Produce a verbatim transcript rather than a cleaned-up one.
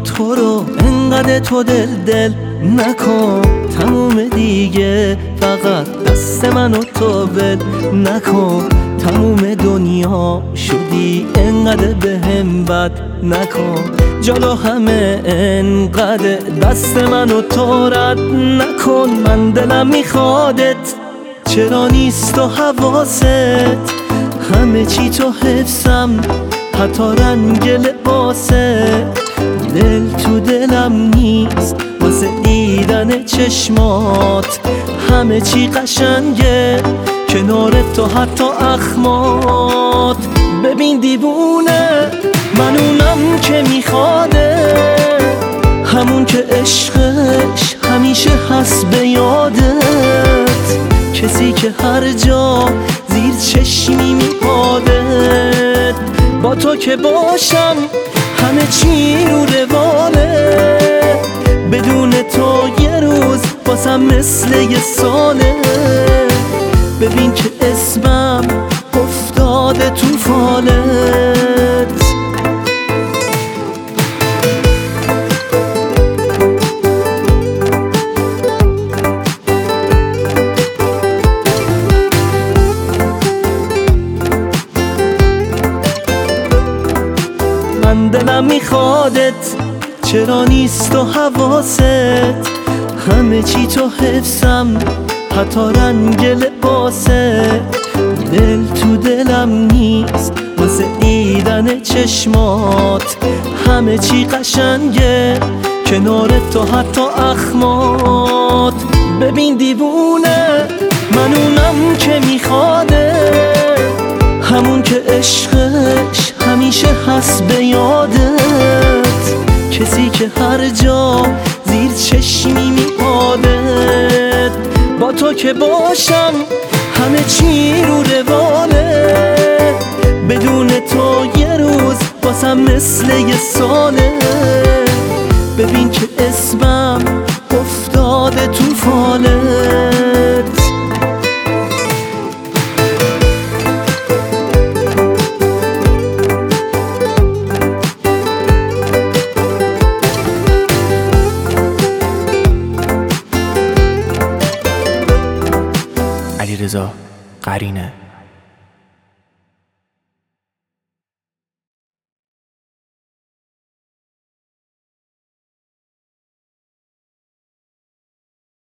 تو رو انقدر تو دل دل نکن، تموم دیگه فقط دست من و تو ول نکن. تموم دنیا شدی انقدر بهم بد نکن، جلو همه انقدر دست من و تو رد نکن. من دلم میخوادت چرا نیست و حواست، همه چی تو حفظم حتی رنگ لباست. دل تو دلم نیست واسه دیدن چشمات، همه چی قشنگه کنار تو حتی اخمات. ببین دیوونه من اونم که میخواده، همون که عشقش همیشه هست به یادت، کسی که هر جا زیر چشمی میپادت. با تو که باشم همه چی رو رواله، بدون تو یه روز باسم مثل یه ساله. ببین که اسمم افتاده تو فالت. من دلم میخوادت چرا نیست و حواست، همه چی تو حفظم حتی رنگ لباست. دل تو دلم نیست واسه دیدن چشمات، همه چی قشنگه کنار تو حتی اخمات. ببین دیوونه من اونم که میخواده، همون که عشقش همیشه هست به یادت، کسی که هر جا زیر چشمی میپادت. با تو که باشم همه چی رو رواله، بدون تو یه روز باسم مثل یه ساله. ببین که اسمم افتاده تو فالت. علیرضا قرینه.